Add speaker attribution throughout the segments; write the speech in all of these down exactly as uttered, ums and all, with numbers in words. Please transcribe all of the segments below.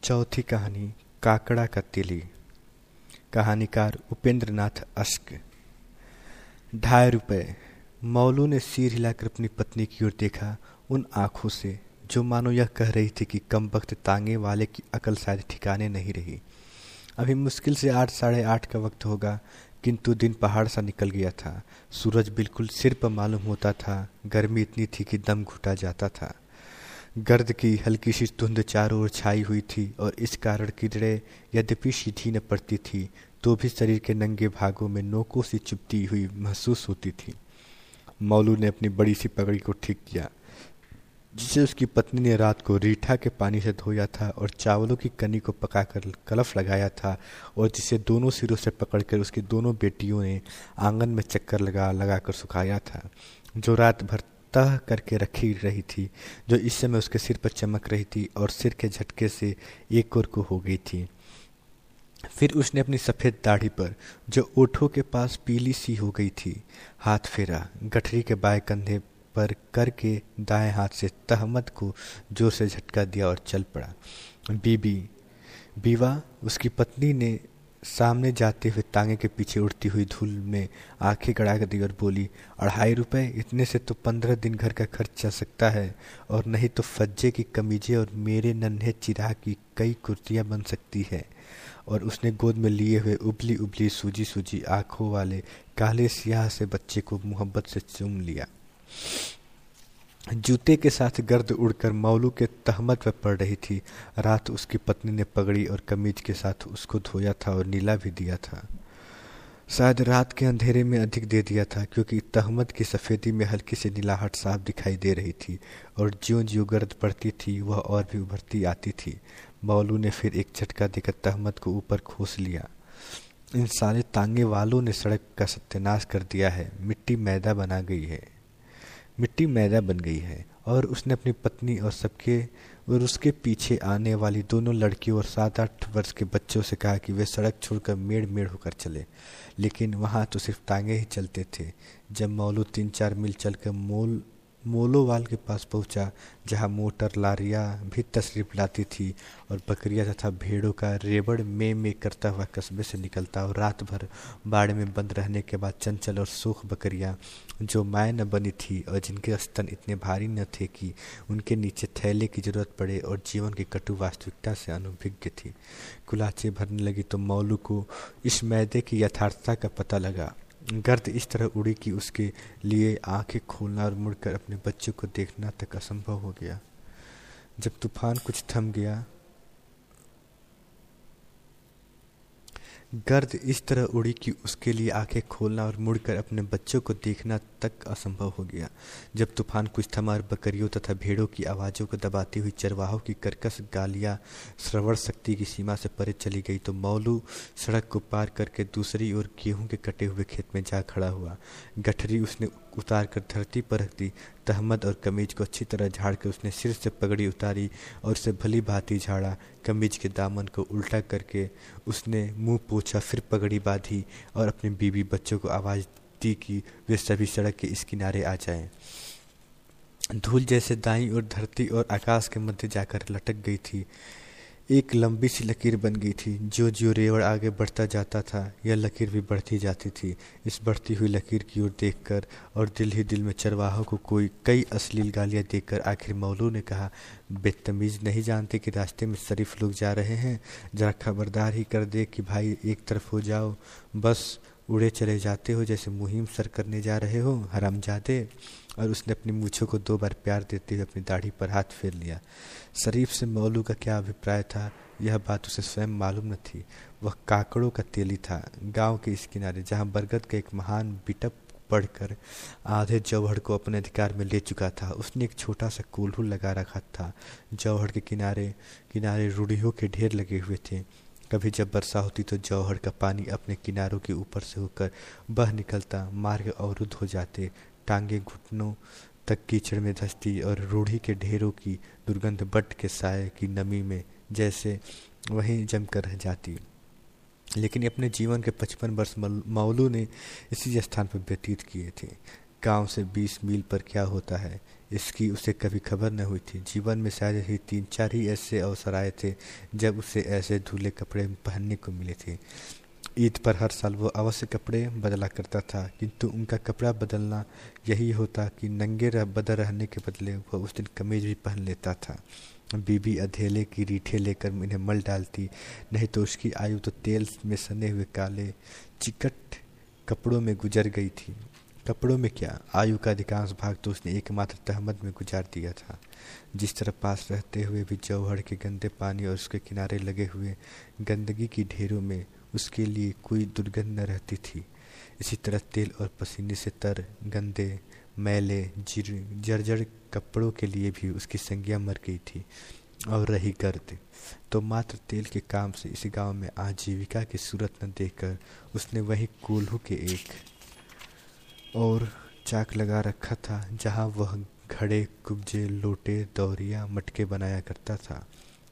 Speaker 1: चौथी कहानी काकड़ा का तेली। कहानीकार उपेंद्र नाथ अश्क। ढाई रुपए। मौलू ने सिर हिलाकर अपनी पत्नी की ओर देखा, उन आंखों से जो मानो यह कह रही थी कि कम वक्त तांगे वाले की अकल शायद ठिकाने नहीं रही। अभी मुश्किल से आठ साढ़े आठ का वक्त होगा, किंतु दिन पहाड़ सा निकल गया था। सूरज बिल्कुल सिर पर मालूम होता था। गर्मी इतनी थी कि दम घुटा जाता था। गर्द की हल्की सी धुंध चारों ओर छाई हुई थी और इस कारण किरणें यद्यपि सीधी न पड़ती थी तो भी शरीर के नंगे भागों में नोकों से चुभती हुई महसूस होती थी। मौलू ने अपनी बड़ी सी पगड़ी को ठीक किया, जिसे उसकी पत्नी ने रात को रीठा के पानी से धोया था और चावलों की कनी को पकाकर कलफ लगाया था, और जिसे दोनों सिरों से पकड़कर उसकी दोनों बेटियों ने आंगन में चक्कर लगा लगा कर सुखाया था, जो रात भर तह करके रखी रही थी, जो इस समय उसके सिर पर चमक रही थी और सिर के झटके से एक ओर को हो गई थी। फिर उसने अपनी सफ़ेद दाढ़ी पर, जो ओठों के पास पीली सी हो गई थी, हाथ फेरा। गठरी के बाएं कंधे पर करके दाएं हाथ से तहमद को जोर से झटका दिया और चल पड़ा। बीबी बीवा, उसकी पत्नी ने सामने जाते हुए तांगे के पीछे उड़ती हुई धूल में आंखें गड़ा दी और बोली, अढ़ाई रुपए, इतने से तो पंद्रह दिन घर का खर्च चल सकता है, और नहीं तो फज्जे की कमीजें और मेरे नन्हे चिराग की कई कुर्तियां बन सकती है। और उसने गोद में लिए हुए उबली उबली सूजी सूजी आंखों वाले काले सियाह से बच्चे को मोहब्बत से चूम लिया। जूते के साथ गर्द उड़कर मौलू के तहमत पर पड़ रही थी। रात उसकी पत्नी ने पगड़ी और कमीज के साथ उसको धोया था और नीला भी दिया था। शायद रात के अंधेरे में अधिक दे दिया था, क्योंकि तहमत की सफ़ेदी में हल्की सी नीलाहट साफ दिखाई दे रही थी, और ज्यों ज्यों गर्द पड़ती थी वह और भी उभरती आती थी। मौलू ने फिर एक झटका देकर तहमत को ऊपर खोस लिया। इन सारे तांगे वालों ने सड़क का सत्यानाश कर दिया है। मिट्टी मैदा बना गई है मिट्टी मैदा बन गई है और उसने अपनी पत्नी और सबके और उसके पीछे आने वाली दोनों लड़कियों और सात आठ वर्ष के बच्चों से कहा कि वे सड़क छोड़कर मेड़ मेड़ होकर चले। लेकिन वहाँ तो सिर्फ तांगे ही चलते थे। जब मौलू तीन चार मील चलकर मोल मोलोवाल के पास पहुंचा, जहां मोटर लारियां भी तशरीफ लाती थी और बकरियां तथा भेड़ों का रेबड़ में में करता हुआ कस्बे से निकलता, और रात भर बाड़े में बंद रहने के बाद चंचल और सूख बकरियां, जो माय न बनी थी और जिनके स्तन इतने भारी न थे कि उनके नीचे थैले की जरूरत पड़े और जीवन की कटु वास्तविकता से अनभिज्ञ थी, कुलाचे भरने लगी तो मौलू को इस मैदे की यथार्थता का पता लगा। गर्द इस तरह उड़ी कि उसके लिए आंखें खोलना और मुड़कर अपने बच्चों को देखना तक असंभव हो गया। जब तूफान कुछ थम गया गर्द इस तरह उड़ी कि उसके लिए आंखें खोलना और मुड़कर अपने बच्चों को देखना तक असंभव हो गया। जब तूफान कुछ थमा और बकरियों तथा भेड़ों की आवाज़ों को दबाती हुई चरवाहों की कर्कश गालियां श्रवण शक्ति की सीमा से परे चली गई, तो मौलू सड़क को पार करके दूसरी ओर गेहूं के कटे हुए खेत में जा खड़ा हुआ। गठरी उसने उतार कर धरती पर रख दी। तहमद और कमीज को अच्छी तरह झाड़ कर उसने सिर से पगड़ी उतारी और उसे भली भांति झाड़ा। कमीज के दामन को उल्टा करके उसने मुंह पोंछा, फिर पगड़ी बांधी और अपने बीवी बच्चों को आवाज़ दी कि वे सभी सड़क के इस किनारे आ जाएं। धूल जैसे दाईं ओर धरती और आकाश के मध्य जाकर लटक गई थी। एक लंबी सी लकीर बन गई थी। जो जो रेवड़ आगे बढ़ता जाता था, यह लकीर भी बढ़ती जाती थी। इस बढ़ती हुई लकीर की ओर देखकर और दिल ही दिल में चरवाहों को कोई कई अश्लील गालियां देकर आखिर मौलू ने कहा, बेतमीज नहीं जानते कि रास्ते में शरीफ लोग जा रहे हैं? जरा खबरदार ही कर दे कि भाई एक तरफ हो जाओ, बस उड़े चले जाते हो जैसे मुहिम सर करने जा रहे हो, हरामजादे। और उसने अपनी मूछों को दो बार प्यार देते हुए अपनी दाढ़ी पर हाथ फेर लिया। शरीफ से मौलू का क्या अभिप्राय था, यह बात उसे स्वयं मालूम न थी। वह काकड़ों का तेली था। गांव के इस किनारे, जहां बरगद का एक महान बिटप पढ़कर आधे जौहड़ को अपने अधिकार में ले चुका था, उसने एक छोटा सा कोल्हू लगा रखा था। जौहड़ के किनारे किनारे रूढ़ियों के ढेर लगे हुए थे। कभी जब वर्षा होती तो जौहड़ का पानी अपने किनारों के ऊपर से होकर बह निकलता, मार्ग अवरुद्ध हो जाते, टांगे घुटनों तक कीचड़ में धंसती और रूढ़ी के ढेरों की दुर्गंध बट के साये की नमी में जैसे वहीं जमकर रह जाती। लेकिन अपने जीवन के पचपन वर्ष मौलू ने इसी स्थान पर व्यतीत किए थे। गांव से बीस मील पर क्या होता है, इसकी उसे कभी खबर न हुई थी। जीवन में शायद ही तीन चार ही ऐसे अवसर आए थे जब उसे ऐसे धुले कपड़े पहनने को मिले थे। ईद पर हर साल वो अवश्य कपड़े बदला करता था, किंतु उनका कपड़ा बदलना यही होता कि नंगे रह बदर रहने के बदले वह उस दिन कमीज भी पहन लेता था। बीबी अधेले की रीठे लेकर इन्हें मल डालती, नहीं तो उसकी आयु तो तेल में सने हुए काले चिकट कपड़ों में गुजर गई थी। कपड़ों में क्या, आयु का अधिकांश भाग तो उसने एकमात्र तहमद में गुजार दिया था। जिस तरह पास रहते हुए भी जौहर के गंदे पानी और उसके किनारे लगे हुए गंदगी की ढेरों में उसके लिए कोई दुर्गंध न रहती थी, इसी तरह तेल और पसीने से तर गंदे मैले जर्जर कपड़ों के लिए भी उसकी संज्ञा मर गई थी। और रही गर्द, तो मात्र तेल के काम से इस गांव में आजीविका की सूरत न देखकर उसने वही कोल्हू के एक और चाक लगा रखा था, जहां वह घड़े कुब्जे लोटे दौरिया मटके बनाया करता था।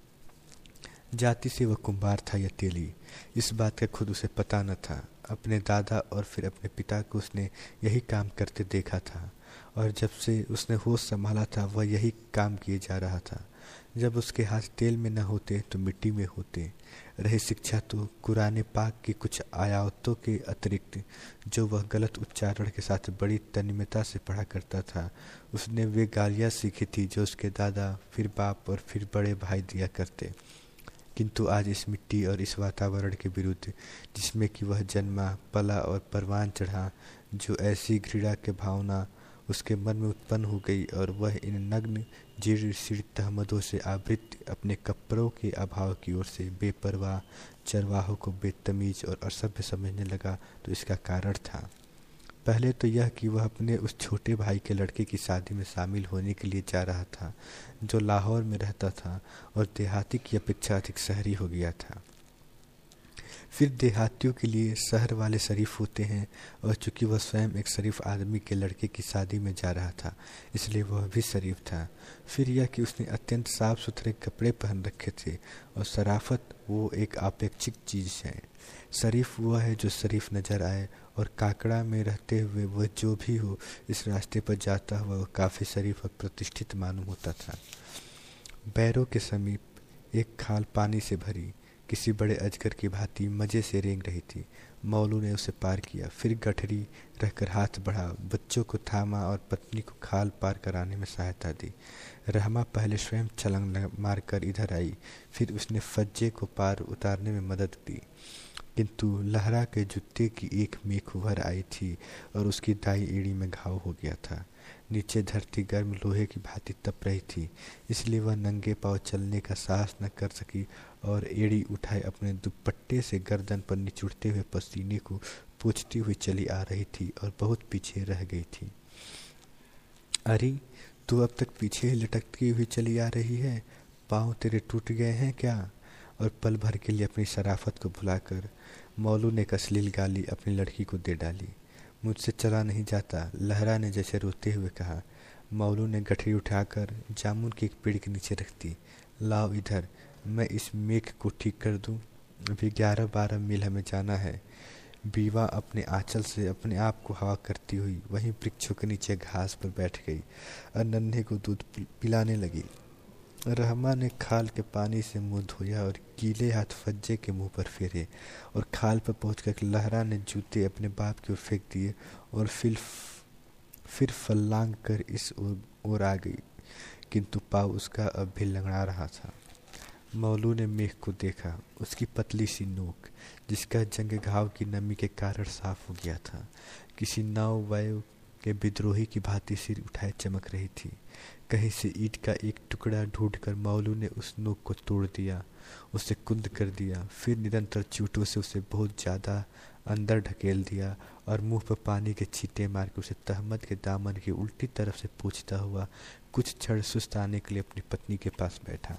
Speaker 1: जाति से वह कुंभार था या तेली, इस बात का खुद उसे पता न था। अपने दादा और फिर अपने पिता को उसने यही काम करते देखा था, और जब से उसने होश संभाला था वह यही काम किए जा रहा था। जब उसके हाथ तेल में न होते तो मिट्टी में होते। रही शिक्षा तो कुरान पाक की कुछ आयातों के अतिरिक्त, जो वह गलत उच्चारण के साथ बड़ी तन्मयता से पढ़ा करता था, उसने वे गालियाँ सीखी थी जो उसके दादा, फिर बाप और फिर बड़े भाई दिया करते। किंतु आज इस मिट्टी और इस वातावरण के विरुद्ध जिसमें कि वह जन्मा पला और परवान चढ़ा, जो ऐसी घृणा के भावना उसके मन में उत्पन्न हो गई, और वह इन नग्न जीर्ण शीर्ण तहमदों से आवृत अपने कपड़ों के अभाव की ओर से बेपरवाह चरवाहों को बेतमीज और असभ्य समझने लगा, तो इसका कारण था पहले तो यह कि वह अपने उस छोटे भाई के लड़के की शादी में शामिल होने के लिए जा रहा था, जो लाहौर में रहता था और देहाती की अपेक्षा अधिक शहरी हो गया था। फिर देहातियों के लिए शहर वाले शरीफ होते हैं, और चूंकि वह स्वयं एक शरीफ आदमी के लड़के की शादी में जा रहा था, इसलिए वह भी शरीफ था। फिर यह कि उसने अत्यंत साफ सुथरे कपड़े पहन रखे थे, और शराफत वो एक अपेक्षित चीज़ है। शरीफ वह है जो शरीफ नजर आए, और काकड़ा में रहते हुए वह जो भी हो इस रास्ते पर जाता हुआ वह काफ़ी शरीफ और प्रतिष्ठित मालूम होता था। बैरों के समीप एक खाल पानी से भरी किसी बड़े अजगर की भांति मजे से रेंग रही थी। मौलू ने उसे पार किया, फिर गठरी रहकर हाथ बढ़ा, बच्चों को थामा और पत्नी को खाल पार कराने में सहायता दी। रहमा पहले स्वयं छलांग मारकर इधर आई, फिर उसने फज्जे को पार उतारने में मदद दी, किंतु लहरा के जूते की एक मेख उभर आई थी और उसकी दाई एड़ी में घाव हो गया था। नीचे धरती गर्म लोहे की भांति तप रही थी, इसलिए वह नंगे पांव चलने का साहस न कर सकी, और एड़ी उठाए अपने दुपट्टे से गर्दन पर निचुड़ते हुए पसीने को पोंछती हुई चली आ रही थी और बहुत पीछे रह गई थी। अरे तू अब तक पीछे ही लटकती हुई चली आ रही है, पाँव तेरे टूट गए हैं क्या? और पल भर के लिए अपनी शराफत को भुलाकर मौलू ने एक अश्लील गाली अपनी लड़की को दे डाली। मुझसे चला नहीं जाता, लहरा ने जैसे रोते हुए कहा। मौलू ने गठरी उठाकर जामुन की एक पेड़ के नीचे रख दी। लाओ इधर, मैं इस मेख को ठीक कर दूं। अभी ग्यारह बारह मील हमें जाना है। बीवा अपने आंचल से अपने आप को हवा करती हुई वहीं वृक्षों के नीचे घास पर बैठ गई और नन्हे को दूध पिलाने लगी। रहमा ने खाल के पानी से मुंह धोया और गीले हाथ फज्जे के मुंह पर फेरे, और खाल पर पहुंचकर लहरा ने जूते अपने बाप की ओर फेंक दिए और फिर फिर फल्लांग कर इस ओर आ गई, किंतु पाँव उसका अब भी लंगड़ा रहा था। मौलू ने मेघ को देखा, उसकी पतली सी नोक, जिसका जंग घाव की नमी के कारण साफ हो गया था, किसी नाव वायु के विद्रोही की भांति सिर उठाए चमक रही थी। कहीं से ईंट का एक टुकड़ा ढूंढकर मौलू ने उस नोक को तोड़ दिया, उसे कुंद कर दिया, फिर निरंतर चूटों से उसे बहुत ज्यादा अंदर ढकेल दिया और मुंह पर पानी के छींटे मार के उसे तहमद के दामन की उल्टी तरफ से पूछता हुआ कुछ क्षण सुस्त आने के लिए अपनी पत्नी के पास बैठा।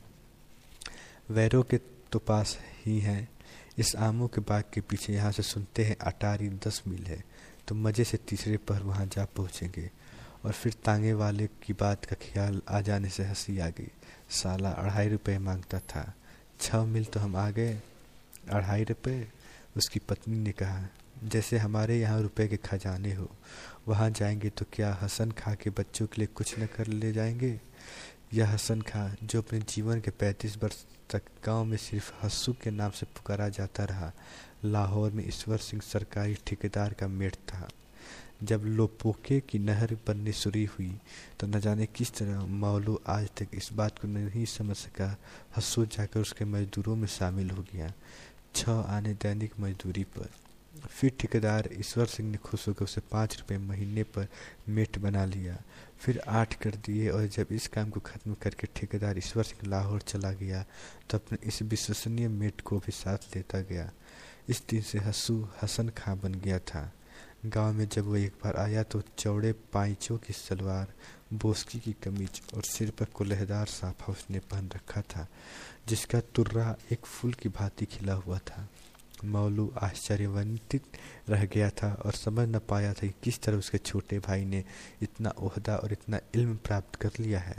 Speaker 1: वैरों के तो पास ही हैं, इस आमों के बाग के पीछे, यहाँ से सुनते हैं अटारी दस मील है, तो मजे से तीसरे पहर वहाँ जा पहुँचेंगे। और फिर तांगे वाले की बात का ख्याल आ जाने से हंसी आ गई। साला अढ़ाई रुपये मांगता था, छः मील तो हम आ गए, अढ़ाई रुपये। उसकी पत्नी ने कहा, जैसे हमारे यहाँ रुपए के खजाने हो। वहाँ जाएंगे तो क्या हसन खां के बच्चों के लिए कुछ न कर ले जाएंगे? यह हसन खां जो अपने जीवन के पैंतीस वर्ष तक गांव में सिर्फ हस्सू के नाम से पुकारा जाता रहा, लाहौर में ईश्वर सिंह सरकारी ठेकेदार का मेट था। जब लोपोके की नहर बननी शुरू हुई तो न जाने किस तरह मौलू आज तक इस बात को नहीं समझ सका। हस्सू जाकर उसके मजदूरों में शामिल हो गया, छह आने दैनिक मजदूरी पर। फिर ठेकेदार ईश्वर सिंह ने खुश होकर उसे पाँच रुपये महीने पर मेट बना लिया, फिर आठ कर दिए। और जब इस काम को खत्म करके ठेकेदार ईश्वर सिंह लाहौर चला गया तो अपने इस विश्वसनीय मेट को भी साथ लेता गया। इस दिन से हस्सू हसन खां बन गया था। गांव में जब वो एक बार आया तो चौड़े पाइचों की सलवार, बोस्की की कमीज और सिर पर कुल्हेदार साफा उसने पहन रखा था, जिसका तुर्रा एक फूल की भांति खिला हुआ था। मौलू आश्चर्यवंतित रह गया था और समझ न पाया था कि किस तरह उसके छोटे भाई ने इतना ओहदा और इतना इल्म प्राप्त कर लिया है।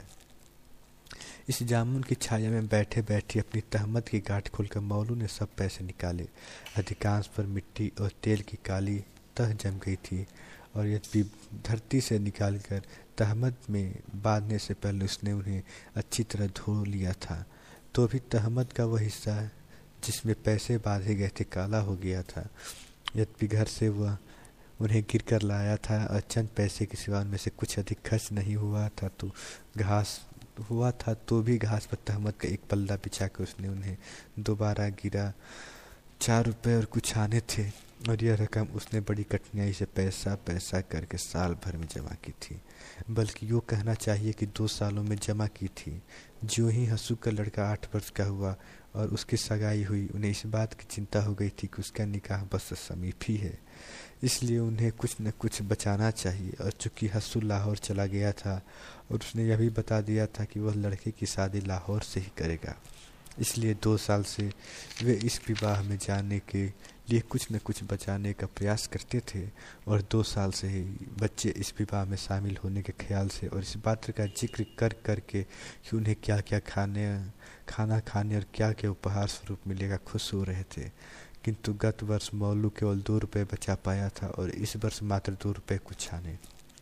Speaker 1: इस जामुन की छाया में बैठे बैठे अपनी तहमत की गांठ खोलकर मौलू ने सब पैसे निकाले। अधिकांश पर मिट्टी और तेल की काली तह जम गई थी और यद्यपि धरती से निकालकर तहमत में बांधने से पहले उसने उन्हें अच्छी तरह धो लिया था, तो भी तहमत का वह हिस्सा जिसमें पैसे बांधे गए थे काला हो गया था। यद्यपि घर से वह उन्हें गिर कर लाया था और चंद पैसे के सिवा में से कुछ अधिक खर्च नहीं हुआ था, तो घास हुआ था तो भी घास पर तहमत का एक पल्ला बिछा कर उसने उन्हें दोबारा गिरा। चार रुपए और कुछ आने थे और यह रकम उसने बड़ी कठिनाई से पैसा पैसा करके साल भर में जमा की थी, बल्कि यूँ कहना चाहिए कि दो सालों में जमा की थी। जो ही हंसू का लड़का आठ वर्ष का हुआ और उसकी सगाई हुई, उन्हें इस बात की चिंता हो गई थी कि उसका निकाह बस समीप ही है, इसलिए उन्हें कुछ न कुछ बचाना चाहिए। और चूंकि हंसू लाहौर चला गया था और उसने यह भी बता दिया था कि वह लड़के की शादी लाहौर से ही करेगा, इसलिए दो साल से वे इस विवाह में जाने के लिए कुछ न कुछ बचाने का प्रयास करते थे। और दो साल से ही बच्चे इस विवाह में शामिल होने के ख्याल से और इस बात का जिक्र कर कर के कि उन्हें क्या क्या खाने खाना खाने और क्या क्या उपहार स्वरूप मिलेगा खुश हो रहे थे। किंतु गत वर्ष मौलू केवल दो रुपये बचा पाया था और इस वर्ष मात्र दो रुपये कुछ आने,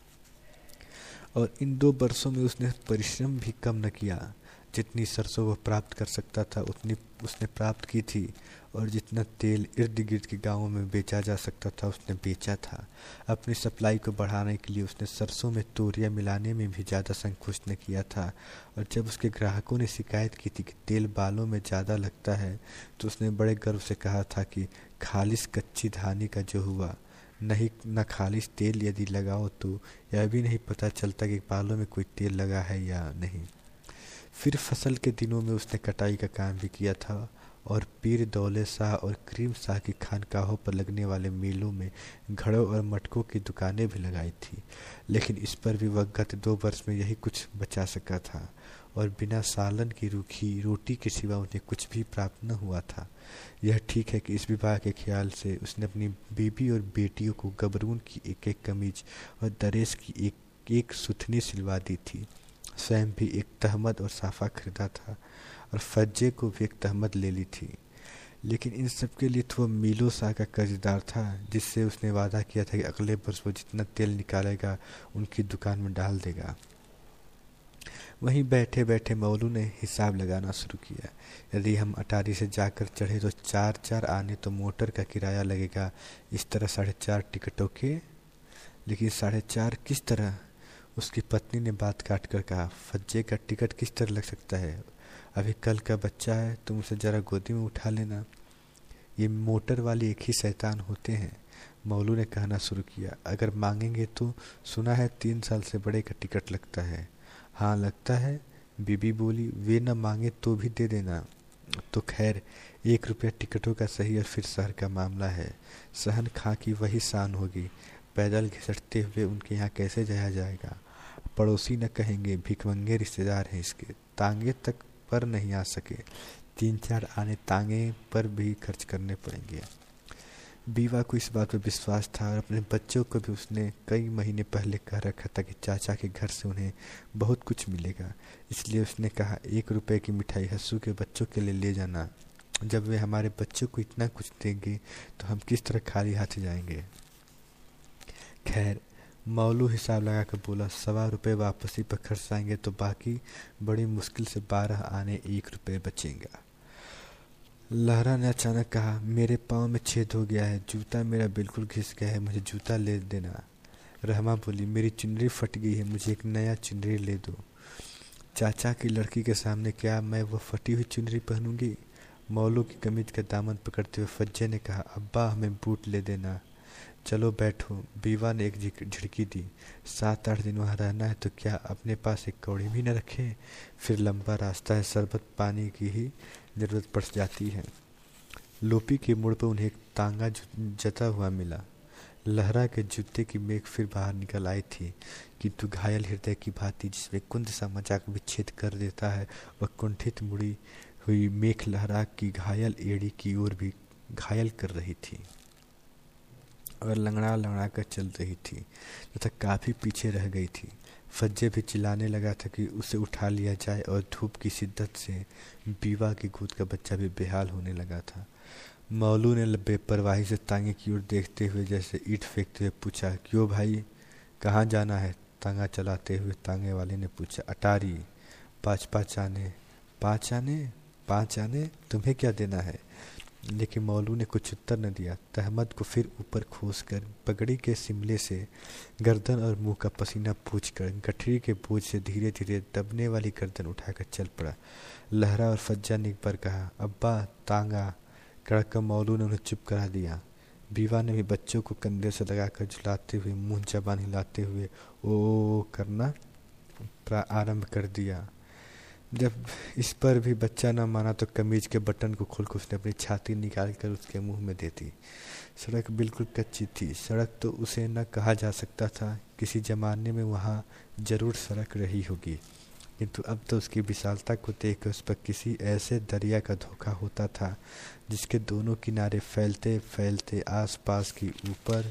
Speaker 1: और इन दो वर्षों में उसने परिश्रम भी कम न किया। जितनी सरसों वह प्राप्त कर सकता था उतनी उसने प्राप्त की थी, और जितना तेल इर्द गिर्द के गांवों में बेचा जा सकता था उसने बेचा था। अपनी सप्लाई को बढ़ाने के लिए उसने सरसों में तोरिया मिलाने में भी ज़्यादा संकोच न किया था। और जब उसके ग्राहकों ने शिकायत की थी कि तेल बालों में ज़्यादा लगता है, तो उसने बड़े गर्व से कहा था कि खालिश कच्ची धानी का जो हुआ, नहीं न खालिश तेल यदि लगाओ तो यह भी नहीं पता चलता कि बालों में कोई तेल लगा है या नहीं। फिर फसल के दिनों में उसने कटाई का काम भी किया था और पीर दौले शाह और करीम शाह की खानकाहों पर लगने वाले मेलों में घड़ों और मटकों की दुकानें भी लगाई थी। लेकिन इस पर भी वह गत दो वर्ष में यही कुछ बचा सका था और बिना सालन की रूखी रोटी के सिवा उन्हें कुछ भी प्राप्त न हुआ था। यह ठीक है कि इस विवाह के ख्याल से उसने अपनी बीबी और बेटियों को गबरून की एक एक कमीज और दरेस की एक एक सुथनी सिलवा दी थी। स्वयं भी एक तहमद और साफा खरीदा था और फज्जे को भी एक तहमद ले ली थी। लेकिन इन सब के लिए तो वह मीलो शाह का कर्जदार था, जिससे उसने वादा किया था कि अगले वर्ष वो जितना तेल निकालेगा उनकी दुकान में डाल देगा। वहीं बैठे बैठे मौलू ने हिसाब लगाना शुरू किया। यदि हम अटारी से जाकर चढ़े तो चार चार आने तो मोटर का किराया लगेगा, इस तरह साढ़े चार टिकटों के। लेकिन साढ़े चार किस तरह? उसकी पत्नी ने बात काट कर कहा, फज्जे का टिकट किस तरह लग सकता है? अभी कल का बच्चा है, तुम उसे जरा गोदी में उठा लेना। ये मोटर वाले एक ही शैतान होते हैं। मौलू ने कहना शुरू किया, अगर मांगेंगे तो सुना है तीन साल से बड़े का टिकट लगता है। हाँ लगता है, बीबी बोली, वे न मांगे तो भी दे देना। तो खैर एक रुपया टिकटों का सही और फिर शहर का मामला है। सहन खां की वही शान होगी, पैदल घिसटते हुए उनके यहाँ कैसे जाया जाएगा? पड़ोसी न कहेंगे भिखमंगे रिश्तेदार हैं इसके, तांगे तक पर नहीं आ सके, तीन चार आने तांगे पर भी खर्च करने पड़ेंगे। बीवा को इस बात पर विश्वास था और अपने बच्चों को भी उसने कई महीने पहले कह रखा था कि चाचा के घर से उन्हें बहुत कुछ मिलेगा। इसलिए उसने कहा, एक रुपए की मिठाई हस्सू के बच्चों के लिए ले जाना। जब वे हमारे बच्चों को इतना कुछ देंगे तो हम किस तरह खाली हाथ जाएंगे। खैर, मौलू हिसाब लगा कर बोला, सवा रुपये वापसी पर खर्च आएंगे तो बाकी बड़ी मुश्किल से बारह आने एक रुपये बचेगा। लहरा ने अचानक कहा, मेरे पाँव में छेद हो गया है, जूता मेरा बिल्कुल घिस गया है, मुझे जूता ले देना। रहमा बोली, मेरी चुनरी फट गई है, मुझे एक नया चुनरी ले दो। चाचा की लड़की के सामने क्या मैं वो फटी हुई चुनरी पहनूंगी। मौलू की कमीज का दामन पकड़ते हुए फज्जे ने कहा, अब्बा हमें बूट ले देना। चलो बैठो। बीवा ने एक झिड़की दी। सात आठ दिन वहाँ रहना है तो क्या अपने पास एक कौड़ी भी न रखे। फिर लंबा रास्ता है, शरबत पानी की ही जरूरत पड़ जाती है। लोपी के मोड़ पर उन्हें एक तांगा जता हुआ मिला। लहरा के जूते की मेघ फिर बाहर निकल आई थी, किंतु घायल हृदय की भांति जिसमें कुंद सा मजाक विच्छेद कर देता है, वह कुंठित मुड़ी हुई मेघ लहरा की घायल एड़ी की ओर भी घायल कर रही थी और लंगड़ा लंगड़ा कर चल रही थी तथा काफी पीछे रह गई थी। फज्जे भी चिल्लाने लगा था कि उसे उठा लिया जाए और धूप की शिद्दत से बीवा की गोद का बच्चा भी बेहाल होने लगा था। मौलू ने बेपरवाही से तांगे की ओर देखते हुए जैसे ईंट फेंकते हुए पूछा, क्यों भाई, कहाँ जाना है। तांगा चलाते हुए तांगे वाले ने पूछा, अटारी। पाँच पाँच आने। पाँच आने पाँच आने तुम्हें क्या देना है। लेकिन मौलू ने कुछ उत्तर न दिया। तहमद को फिर ऊपर खोस कर पगड़ी के सिमले से गर्दन और मुंह का पसीना पूछकर गठरी के बोझ से धीरे धीरे दबने वाली गर्दन उठाकर चल पड़ा। लहरा और फज्जा ने एक बार कहा, अब्बा तांगा। कड़क मौलू ने उन्हें चुप करा दिया। बीवा ने भी बच्चों को कंधे से लगाकर झुलाते हुए मुंह जबान हिलाते हुए ओ करना आरंभ कर दिया। जब इस पर भी बच्चा न माना तो कमीज के बटन को खोलकर उसने अपनी छाती निकालकर उसके मुंह में दे दी। सड़क बिल्कुल कच्ची थी। सड़क तो उसे न कहा जा सकता था। किसी जमाने में वहाँ जरूर सड़क रही होगी, किंतु अब तो उसकी विशालता को देखकर उस पर किसी ऐसे दरिया का धोखा होता था जिसके दोनों किनारे फैलते फैलते आसपास की ऊपर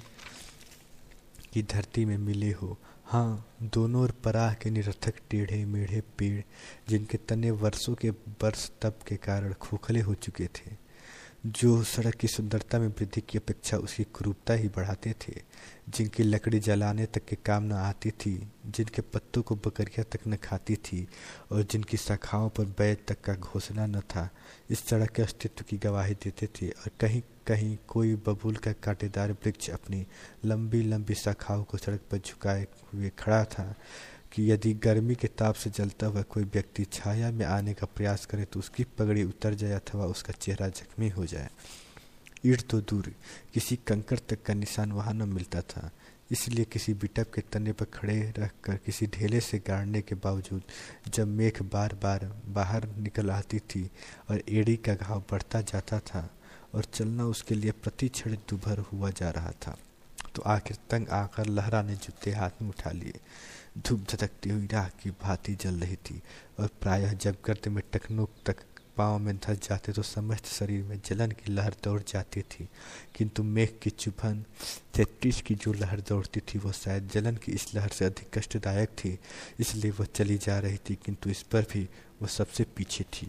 Speaker 1: की धरती में मिले हो। हाँ, दोनों ओर पराह के निरर्थक टेढ़े मेढ़े पेड़, जिनके तने वर्षों के बरस तप के कारण खोखले हो चुके थे, जो सड़क की सुंदरता में वृद्धि की अपेक्षा उसकी क्रूरता ही बढ़ाते थे, जिनकी लकड़ी जलाने तक के काम न आती थी, जिनके पत्तों को बकरियां तक न खाती थी और जिनकी शाखाओं पर बैल तक का घोंसला न था, इस सड़क के अस्तित्व की गवाही देते थे। और कहीं कहीं कोई बबूल का कांटेदार वृक्ष अपनी लंबी लंबी शाखाओं को सड़क पर झुकाए हुए खड़ा था कि यदि गर्मी के ताप से जलता हुआ कोई व्यक्ति छाया में आने का प्रयास करे तो उसकी पगड़ी उतर जाए अथवा उसका चेहरा जख्मी हो जाए। ईंट तो दूर, किसी कंकड़ तक का निशान वहां न मिलता था। इसलिए किसी बिटप के तने पर खड़े रहकर किसी ढेले से गाड़ने के बावजूद जब मेघ बार बार बाहर निकल आती थी और एड़ी का घाव बढ़ता जाता था और चलना उसके लिए प्रति क्षण दुभर हुआ जा रहा था, तो आखिर तंग आकर लहरा ने जूते हाथ में उठा लिए। धूप धधकती हुई राह की भांति जल रही थी और प्रायः जब गर्द में टखनों तक पाँव में धंस जाते तो समस्त शरीर में जलन की लहर दौड़ जाती थी, किंतु मेघ की चुभन से टीस की जो लहर दौड़ती थी वो शायद जलन की इस लहर से अधिक कष्टदायक थी। इसलिए वह चली जा रही थी, किंतु इस पर भी वह सबसे पीछे थी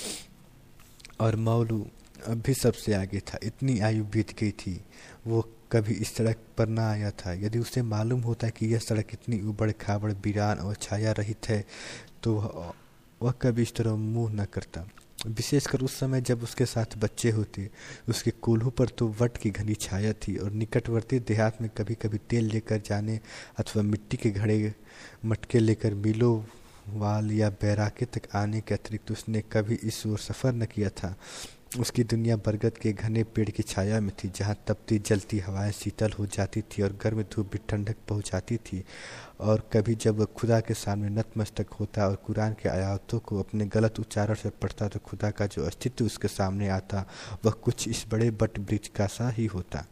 Speaker 1: और मौलू अब भी सबसे आगे था। इतनी आयु बीत गई थी, वो कभी इस सड़क पर न आया था। यदि उसे मालूम होता कि यह सड़क इतनी उबड़ खाबड़ वीरान और छाया रहित है तो वह, वह कभी इस तरह मुंह न करता, विशेषकर उस समय जब उसके साथ बच्चे होते। उसके कोल्हों पर तो वट की घनी छाया थी और निकटवर्ती देहात में कभी कभी तेल लेकर जाने अथवा मिट्टी के घड़े मटके लेकर मिलों वाल या बैराके तक आने के अतिरिक्त उसने कभी इस ओर सफ़र न किया था। उसकी दुनिया बरगद के घने पेड़ की छाया में थी, जहाँ तपती जलती हवाएं शीतल हो जाती थी और गर्म धूप भी ठंडक पहुँचाती थी। और कभी जब वह खुदा के सामने नतमस्तक होता और कुरान के आयातों को अपने गलत उच्चारण से पढ़ता तो खुदा का जो अस्तित्व उसके सामने आता वह कुछ इस बड़े बट वृक्ष का सा ही होता,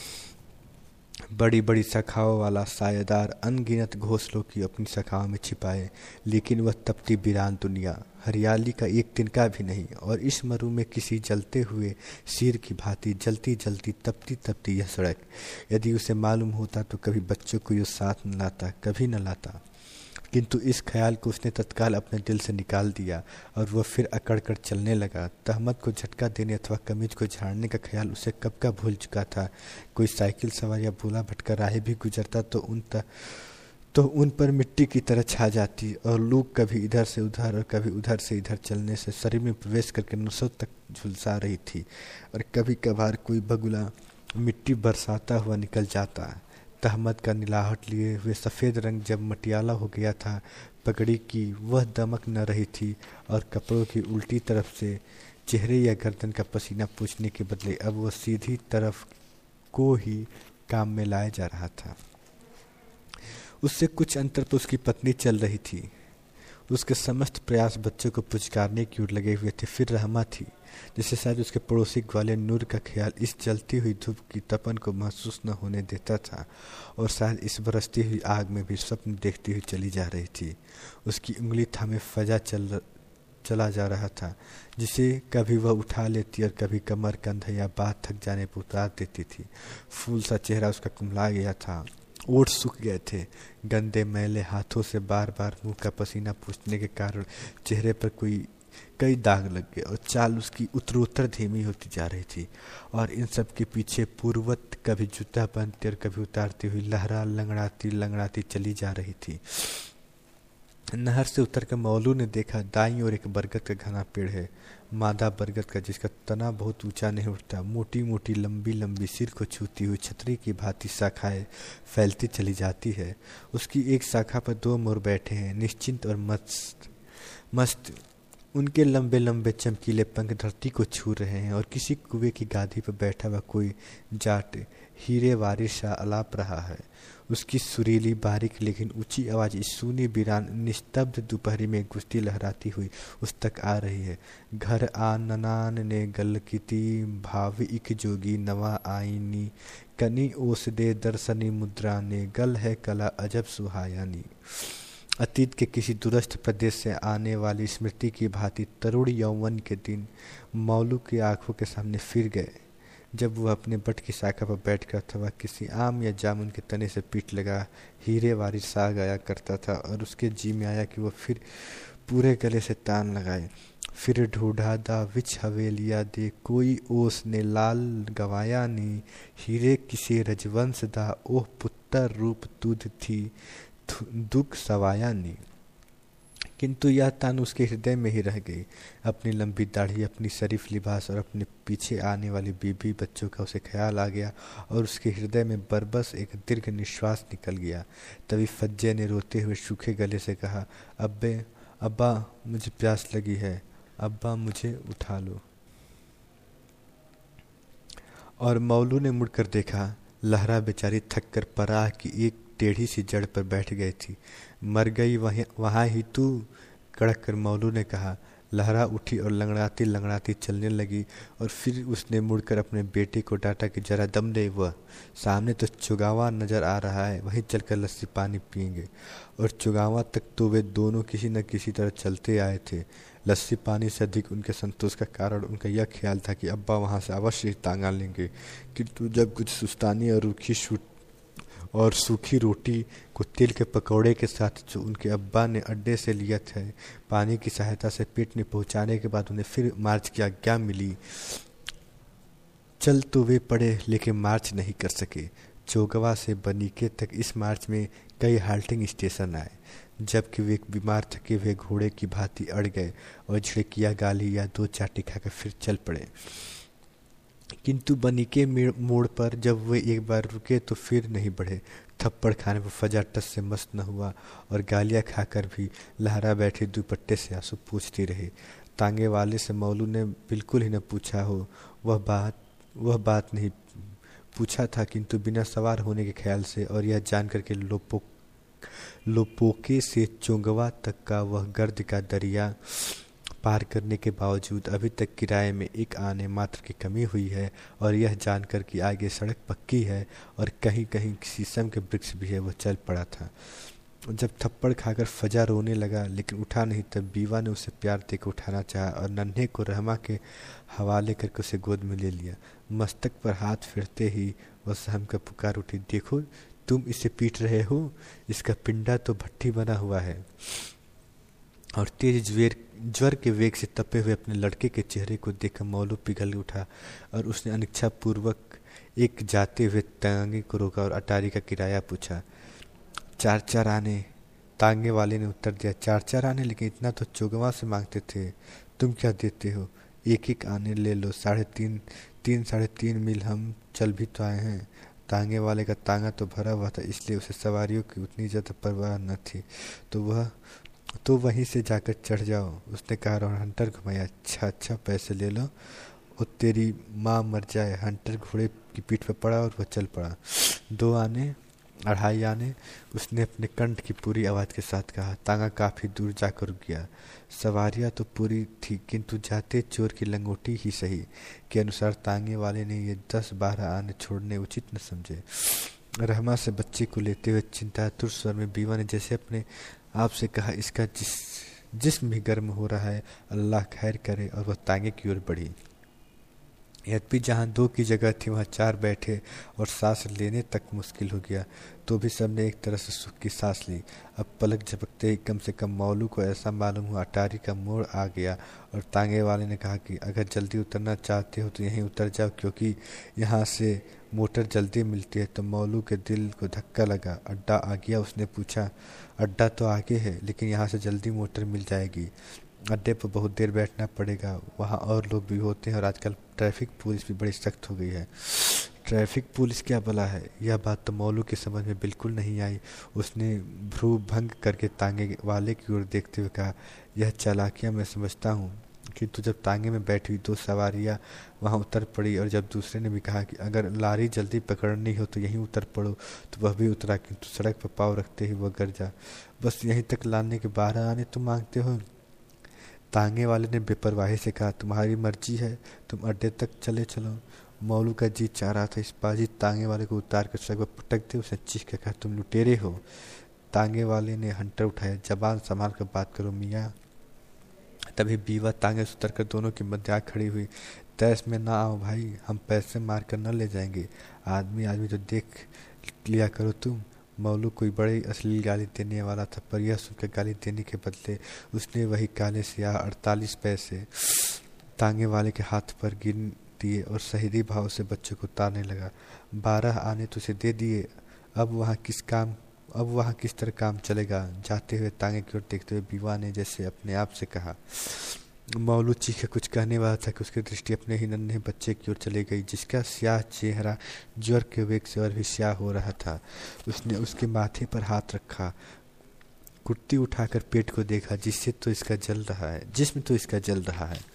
Speaker 1: बड़ी बड़ी शाखाओं वाला सायेदार, अनगिनत घोंसलों की अपनी शाखाओं में छिपाए। लेकिन वह तपती वीरान दुनिया, हरियाली का एक तिनका भी नहीं, और इस मरु में किसी जलते हुए सिर की भांति जलती जलती तपती तपती यह सड़क, यदि उसे मालूम होता तो कभी बच्चों को यह साथ न लाता, कभी न लाता। किंतु इस ख्याल को उसने तत्काल अपने दिल से निकाल दिया और वह फिर अकड़ कर चलने लगा। तहमत को झटका देने अथवा कमीज को झाड़ने का ख्याल उसे कब का भूल चुका था। कोई साइकिल सवार या भूला भटका राही भी गुजरता तो उन त, तो उन पर मिट्टी की तरह छा जाती और लोग कभी इधर से उधर और कभी उधर से इधर चलने से शरीर में प्रवेश करके नसों तक झुलसा रही थी और कभी कभार कोई बगुला मिट्टी बरसाता हुआ निकल जाता। तहमत का नीलाहट लिए हुए सफ़ेद रंग जब मटियाला हो गया था, पगड़ी की वह दमक न रही थी और कपड़ों की उल्टी तरफ से चेहरे या गर्दन का पसीना पूछने के बदले अब वह सीधी तरफ को ही काम में लाया जा रहा था। उससे कुछ अंतर पर उसकी पत्नी चल रही थी। उसके समस्त प्रयास बच्चों को पुचकारने की ओर लगे हुए थे। फिर रहमा थी, जिसे शायद उसके पड़ोसी ग्वाले नूर का ख्याल इस जलती हुई धूप की तपन को महसूस न होने देता था और शायद इस बरसती हुई आग में भी स्वप्न देखती हुई चली जा रही थी। उसकी उंगली थामे फजा चल चला जा रहा था, जिसे कभी वह उठा लेती और कभी कमर कंधा या बात थक जाने पर उतार देती थी। फूल सा चेहरा उसका कुमला गया था, ओठ सूख गए थे। गंदे मैले हाथों से बार बार मुंह का पसीना पूछने के कारण चेहरे पर कोई कई दाग लग गए और चाल उसकी उत्तरोत्तर धीमी होती जा रही थी। और इन सब के पीछे पूर्वत कभी जूता पहनती और कभी उतारती हुई लहरा लंगड़ाती लंगड़ाती चली जा रही थी। नहर से उतरकर मौलू ने देखा दाईं ओर एक बरगद का घना पेड़ है, मादा बरगद का, जिसका तना बहुत ऊंचा नहीं उठता। मोटी मोटी लंबी लंबी सिर को छूती हुई छतरी की भांति शाखाएं फैलती चली जाती है। उसकी एक शाखा पर दो मोर बैठे हैं, निश्चिंत और मस्त मस्त उनके लंबे लंबे चमकीले पंख धरती को छू रहे हैं और किसी कुएं की गादी पर बैठा हुआ कोई जाट हीरे वारिस सा अलाप रहा है। उसकी सुरीली बारीक लेकिन ऊंची आवाज इस सूनी वीरान निस्तब्ध दोपहरी में गुस्ती लहराती हुई उस तक आ रही है। घर आ ननान ने गलकिती भावी इक जोगी नवा आईनी कनी ओस दे दर्शनी मुद्रा ने गल है कला अजब सुहायानी। अतीत के किसी दूरस्थ प्रदेश से आने वाली स्मृति की भांति तरुण यौवन के दिन मौलू की आंखों के सामने फिर गए, जब वह अपने बट की शाखा पर बैठकर अथवा किसी आम या जामुन के तने से पीठ लगा हीरे वारी सा गाया करता था और उसके जी में आया कि वह फिर पूरे गले से तान लगाए। फिर ढूंढा दा विच हवेलिया दे कोई ओस ने लाल गवाया नी हीरे किसे रजवंश दा ओह पुत्र रूप तुध थी दुख सवाया नी। किंतु यह तान उसके हृदय में ही रह गई। अपनी लंबी दाढ़ी, अपनी शरीफ लिबास और अपने पीछे आने वाली बीबी बच्चों का उसे ख्याल आ गया और उसके हृदय में बरबस एक दीर्घ निश्वास निकल गया। तभी फज्जे ने रोते हुए सूखे गले से कहा, अब्बे अब्बा मुझे प्यास लगी है, अब्बा मुझे उठा लो। और मौलू ने मुड़कर देखा, लहरा बेचारी थक कर पराह की एक टेढ़ी सी जड़ पर बैठ गई थी। मर गई वहीं वहाँ ही तू, कड़क कर मौलू ने कहा। लहरा उठी और लंगड़ाती लंगड़ाती चलने लगी और फिर उसने मुड़कर अपने बेटे को डांटा कि जरा दम दे, वह सामने तो चुगावा नजर आ रहा है, वहीं चलकर लस्सी पानी पियेंगे। और चुगावा तक तो वे दोनों किसी न किसी तरह चलते आए थे। लस्सी पानी से अधिक उनके संतोष का कारण उनका यह ख्याल था कि अब्बा वहाँ से अवश्य ही तांगा लेंगे। किंतु जब कुछ सुस्तानी और रूखी शूट और सूखी रोटी को तिल के पकौड़े के साथ जो उनके अब्बा ने अड्डे से लिया था, पानी की सहायता से पेट में पहुंचाने के बाद उन्हें फिर मार्च की आज्ञा मिली। चल तो वे पड़े लेकिन मार्च नहीं कर सके। चोगवा से बनीके तक इस मार्च में कई हाल्टिंग स्टेशन आए, जबकि वे बीमार थके हुए घोड़े की भांति अड़ गए और झिड़किया गाली या दो चाटी खाकर फिर चल पड़े। किंतु बनीके मोड़ पर जब वे एक बार रुके तो फिर नहीं बढ़े। थप्पड़ खाने पर फजा टस से मस्त न हुआ और गालियाँ खाकर भी लहरा बैठी दुपट्टे से आंसू पूछती रही। तांगे वाले से मौलू ने बिल्कुल ही न पूछा हो वह बात वह बात नहीं पूछा था, किंतु बिना सवार होने के ख्याल से और यह जानकर के लोपो लोपोके से चोंगवा तक का वह गर्द का दरिया पार करने के बावजूद अभी तक किराए में एक आने मात्र की कमी हुई है और यह जानकर कि आगे सड़क पक्की है और कहीं कहीं शीशम के वृक्ष भी है, वह चल पड़ा था। जब थप्पड़ खाकर फजा रोने लगा लेकिन उठा नहीं, तब बीवा ने उसे प्यार देकर उठाना चाहा और नन्हे को रहमा के हवाले करके उसे गोद में ले लिया। मस्तक पर हाथ फिरते ही वह सहम कर पुकार उठी, देखो तुम इसे पीट रहे हो? इसका पिंडा तो भट्ठी बना हुआ है। और तेज ज्वर ज्वर के वेग से तपे हुए अपने लड़के के चेहरे को देखकर मौलू पिघल उठा और उसने अनिच्छा पूर्वक एक जाते हुए तांगे को रोका और अटारी का किराया पूछा। चार चार आने, तांगे वाले ने उत्तर दिया। चार चार आने? लेकिन इतना तो चोगवा से मांगते थे। तुम क्या देते हो? एक एक आने ले लो। साढ़े तीन तीन साढ़े तीन मील हम चल भी तो आए हैं। तांगे वाले का तांगा तो भरा हुआ था, इसलिए उसे सवारियों की उतनी ज़्यादा परवाह न थी। तो वह तो वहीं से जाकर चढ़ जाओ, उसने कहा और हंटर घुमाया। अच्छा अच्छा, पैसे ले लो। और तेरी माँ मर जाए। हंटर घोड़े की पीठ पर पड़ा और वह चल पड़ा। दो आने, अढ़ाई आने, उसने अपने कंठ की पूरी आवाज के साथ कहा। तांगा काफी दूर जाकर रुक गया। सवारियां तो पूरी थी, किंतु जाते चोर की लंगोटी ही सही के अनुसार तांगे वाले ने ये दस बारह आने छोड़ने उचित न समझे। रहमा से बच्चे को लेते हुए चिंतातुर स्वर में बीवा ने जैसे अपने आप से कहा, इसका जिस जिस्म भी गर्म हो रहा है, अल्लाह खैर करे। और वह तांगे की ओर बढ़ी। यद्यपि जहाँ दो की जगह थी वहाँ चार बैठे और सांस लेने तक मुश्किल हो गया, तो भी सबने एक तरह से सुख की सांस ली। अब पलक झपकते ही कम से कम मौलू को ऐसा मालूम हुआ अटारी का मोड़ आ गया और तांगे वाले ने कहा कि अगर जल्दी उतरना चाहते हो तो यहीं उतर जाओ, क्योंकि यहाँ से मोटर जल्दी मिलती है। तो मौलू के दिल को धक्का लगा। अड्डा आ गया? उसने पूछा। अड्डा तो आगे है, लेकिन यहाँ से जल्दी मोटर मिल जाएगी। अड्डे पर बहुत देर बैठना पड़ेगा, वहाँ और लोग भी होते हैं और आजकल ट्रैफिक पुलिस भी बड़ी सख्त हो गई है। ट्रैफिक पुलिस क्या भला है? यह बात तो मौलू की समझ में बिल्कुल नहीं आई। उसने भ्रू भंग करके तांगे वाले की ओर देखते हुए कहा, यह चालाकियाँ मैं समझता हूँ, किंतु जब तांगे में बैठी हुई दो सवारियाँ वहाँ उतर पड़ी और जब दूसरे ने भी कहा कि अगर लारी जल्दी पकड़नी हो तो यहीं उतर पड़ो, तो वह भी उतरा, किंतु सड़क पर पाँव रखते ही वह गरजा, बस यहीं तक लाने के बारह आने तुम मांगते हो? तांगे वाले ने बेपरवाही से कहा, तुम्हारी मर्जी है, तुम अड्डे तक चले चलो। मौलू का जी चाह रहा था इस बाजी तांगे वाले को उतार कर सड़क पर पटक दे। उसने चीख कर कहा, तुम लुटेरे हो। तांगे वाले ने हंटर उठाया। जबान संभाल कर बात करो मियाँ। तभी बीवा तांगे से उतरकर दोनों की मध्य आ खड़ी हुई। तैस में ना आओ भाई, हम पैसे मार कर न ले जाएंगे। आदमी आदमी तो देख लिया करो तुम। मौलू कोई बड़ी अश्लील गाली देने वाला था, पर यह सुनकर गाली देने के बदले उसने वही काले सियाह अड़तालीस पैसे तांगे वाले के हाथ पर गिन दिए और सहीदी भाव से बच्चों को उतारने लगा। बारह आने तो उसे दे दिए, अब वहाँ किस काम अब वहाँ किस तरह काम चलेगा? जाते हुए तांगे की ओर देखते हुए बीवा ने जैसे अपने आप से कहा। मौलू चीखे कुछ कहने वाला था कि उसकी दृष्टि अपने ही नन्हे बच्चे की ओर चली गई, जिसका स्याह चेहरा ज्वर के वेग से और भी स्याह हो रहा था। उसने उसके माथे पर हाथ रखा, कुर्ती उठाकर पेट को देखा, जिससे तो इसका जल रहा है जिसमें तो इसका जल रहा है,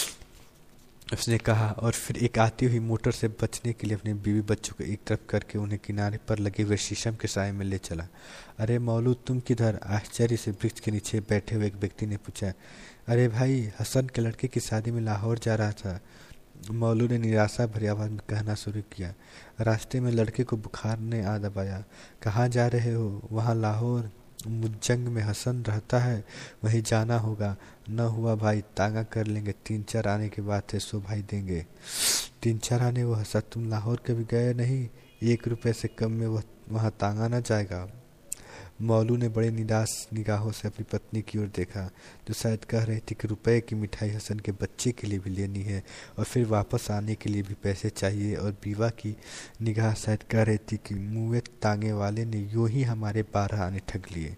Speaker 1: उसने कहा। और फिर एक आती हुई मोटर से बचने के लिए अपने बीवी बच्चों को एक तरफ करके उन्हें किनारे पर लगे हुए शीशम के साए में ले चला। अरे मौलू, तुम किधर? आश्चर्य से वृक्ष के नीचे बैठे हुए एक व्यक्ति ने पूछा। अरे भाई, हसन के लड़के की शादी में लाहौर जा रहा था, मौलू ने निराशा भरी आवाज में कहना शुरू किया। रास्ते में लड़के को बुखार ने आ दबाया। कहाँ जा रहे हो? वहाँ लाहौर मुज्जंग में हसन रहता है, वहीं जाना होगा। न हुआ भाई, तांगा कर लेंगे, तीन चार आने के बाद है सो भाई देंगे। तीन चार आने? वो हसन तुम लाहौर कभी गए नहीं? एक रुपए से कम में वह वहाँ तांगा न जाएगा। मौलू ने बड़े निराश निगाहों से अपनी पत्नी की ओर देखा, जो शायद कह रही थी कि रुपए की मिठाई हसन के बच्चे के लिए भी लेनी है और फिर वापस आने के लिए भी पैसे चाहिए। और बीवा की निगाह शायद कह रही थी कि मुँह तांगे वाले ने यूं ही हमारे बारह आने ठग लिए।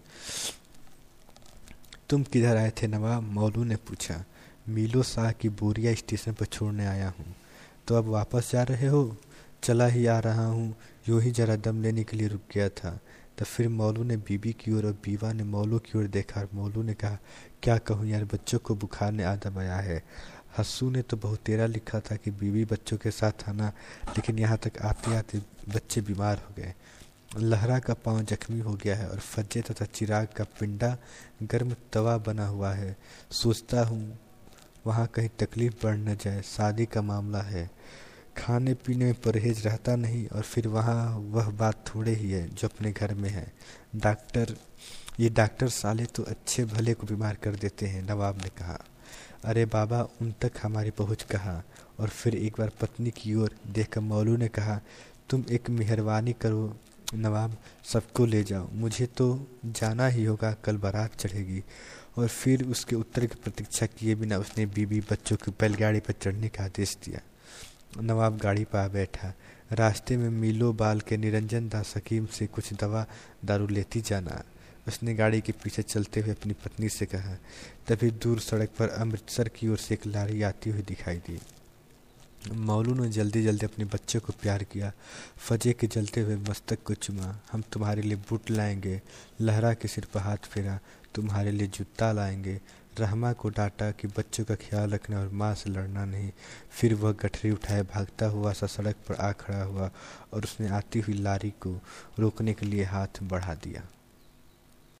Speaker 1: तुम किधर आए थे नवाब? मौलू ने पूछा। मीलो शाह की बोरिया स्टेशन पर छोड़ने आया हूँ। तो अब वापस जा रहे हो? चला ही आ रहा हूँ, यूं ही जरा दम लेने के लिए रुक गया था। तब फिर मौलू ने बीबी की ओर और बीवा ने मौलू की ओर देखा। मौलू ने कहा, क्या कहूँ यार, बच्चों को बुखार ने आ दबाया है। हस्सू ने तो बहुत तेरा लिखा था कि बीवी बच्चों के साथ आना, लेकिन यहाँ तक आते आते बच्चे बीमार हो गए। लहरा का पाँव जख्मी हो गया है और फज्जे तथा चिराग का पिंडा गर्म तवा बना हुआ है। सोचता हूँ वहाँ कहीं तकलीफ बढ़ न जाए। शादी का मामला है, खाने पीने में परहेज रहता नहीं, और फिर वहाँ वह बात थोड़े ही है जो अपने घर में है। डॉक्टर ये डॉक्टर साले तो अच्छे भले को बीमार कर देते हैं, नवाब ने कहा। अरे बाबा, उन तक हमारी पहुँच कहाँ? और फिर एक बार पत्नी की ओर देखकर मौलू ने कहा, तुम एक मेहरबानी करो, नवाब, सबको ले जाओ, मुझे तो जाना ही होगा, कल बारात चढ़ेगी। और फिर उसके उत्तर की प्रतीक्षा किए बिना उसने बीवी बच्चों की बैलगाड़ी पर चढ़ने का आदेश दिया। नवाब गाड़ी पर आ बैठा। रास्ते में मीलों बाल के निरंजन दास हकीम से कुछ दवा दारू लेती जाना, उसने गाड़ी के पीछे चलते हुए अपनी पत्नी से कहा। तभी दूर सड़क पर अमृतसर की ओर से एक लारी आती हुई दिखाई दी। मौलू ने जल्दी जल्दी अपने बच्चे को प्यार किया, फजे के जलते हुए मस्तक को चुमा। हम तुम्हारे लिए बूट लाएंगे, लहरा के सिर पर हाथ फेरा, तुम्हारे लिए जूता लाएंगे। रहमा को डांटा कि बच्चों का ख्याल रखना और माँ से लड़ना नहीं। फिर वह गठरी उठाए भागता हुआ सा सड़क पर आ खड़ा हुआ और उसने आती हुई लारी को रोकने के लिए हाथ बढ़ा दिया।